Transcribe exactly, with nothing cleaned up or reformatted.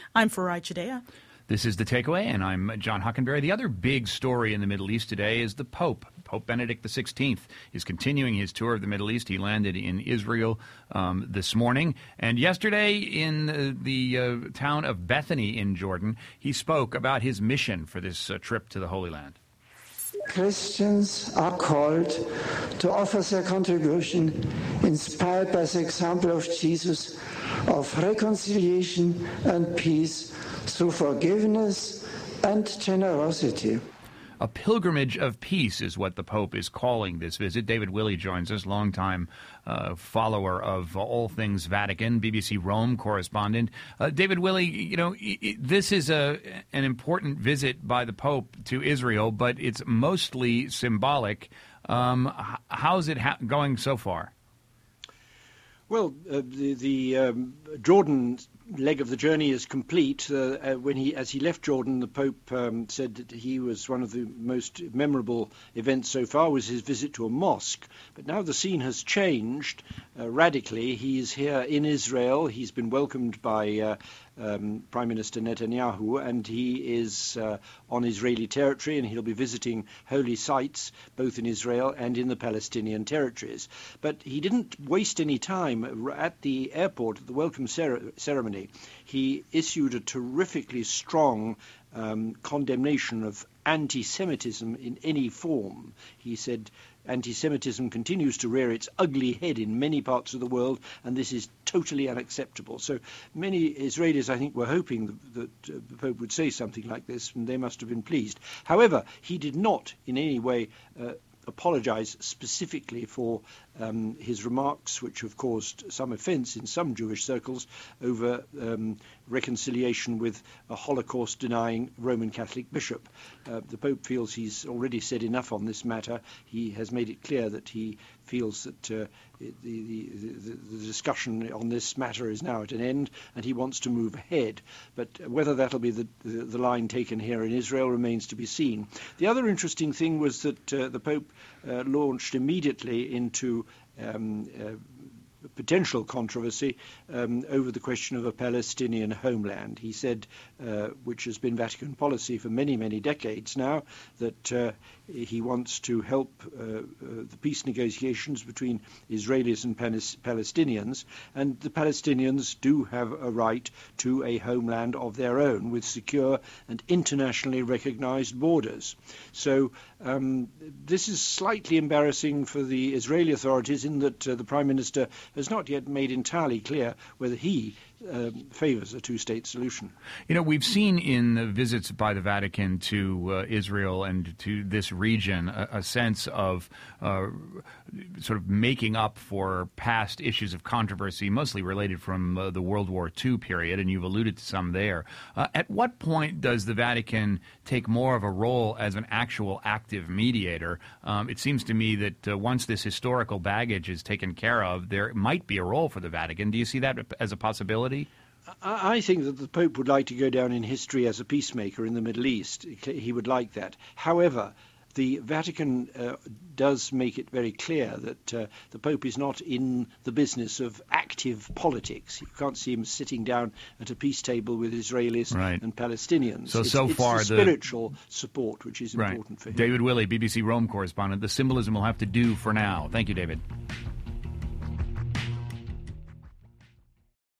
I'm Farai Chideya. This is The Takeaway, and I'm John Hockenberry. The other big story in the Middle East today is the Pope. Pope Benedict the sixteenth is continuing his tour of the Middle East. He landed in Israel um, this morning. And yesterday in uh, the uh, town of Bethany in Jordan, he spoke about his mission for this uh, trip to the Holy Land. Christians are called to offer their contribution, inspired by the example of Jesus, of reconciliation and peace through forgiveness and generosity. A pilgrimage of peace is what the Pope is calling this visit. David Willey joins us, longtime uh, follower of all things Vatican, B B C Rome correspondent. Uh, David Willey, you know, this is a an important visit by the Pope to Israel, but it's mostly symbolic. Um, how's it ha- going so far? Well, uh, the, the um, Jordan leg of the journey is complete. Uh, uh, when he, as he left Jordan, the Pope um, said that he was one of the most memorable events so far was his visit to a mosque. But now the scene has changed uh, radically. He is here in Israel. He's been welcomed by uh, um, Prime Minister Netanyahu, and he is uh, on Israeli territory, and he'll be visiting holy sites both in Israel and in the Palestinian territories. But he didn't waste any time at the airport, at the welcome cer- ceremony. He issued a terrifically strong um, condemnation of anti-Semitism in any form. He said anti-Semitism continues to rear its ugly head in many parts of the world, and this is totally unacceptable. So many Israelis, I think, were hoping that, that uh, the Pope would say something like this, and they must have been pleased. However, he did not in any way uh, apologize specifically for um, his remarks, which have caused some offence in some Jewish circles over um, reconciliation with a Holocaust-denying Roman Catholic bishop. Uh, the Pope feels he's already said enough on this matter. He has made it clear that he feels that uh, the, the, the, the discussion on this matter is now at an end, and he wants to move ahead. But whether that'll be the, the, the line taken here in Israel remains to be seen. The other interesting thing was that uh, the Pope uh, launched immediately into um, uh, potential controversy um, over the question of a Palestinian homeland. He said, uh, which has been Vatican policy for many, many decades now, that uh, he wants to help uh, uh, the peace negotiations between Israelis and Palis- Palestinians, and the Palestinians do have a right to a homeland of their own with secure and internationally recognized borders. So um, this is slightly embarrassing for the Israeli authorities in that uh, the Prime Minister has not yet made entirely clear whether he um, favors a two-state solution. You know, we've seen in the visits by the Vatican to uh, Israel and to this region a, a sense of uh, sort of making up for past issues of controversy, mostly related from uh, the World War Two period, and you've alluded to some there. Uh, at what point does the Vatican take more of a role as an actual active mediator? Um, it seems to me that uh, once this historical baggage is taken care of, there might be a role for the Vatican. Do you see that as a possibility? I think that the Pope would like to go down in history as a peacemaker in the Middle East. He would like that. However, the Vatican uh, does make it very clear that uh, the Pope is not in the business of active politics. You can't see him sitting down at a peace table with Israelis right. and Palestinians. So, it's, so it's far, the spiritual the... support which is right. important for him. David Willey, B B C Rome correspondent. The symbolism will have to do for now. Thank you, David.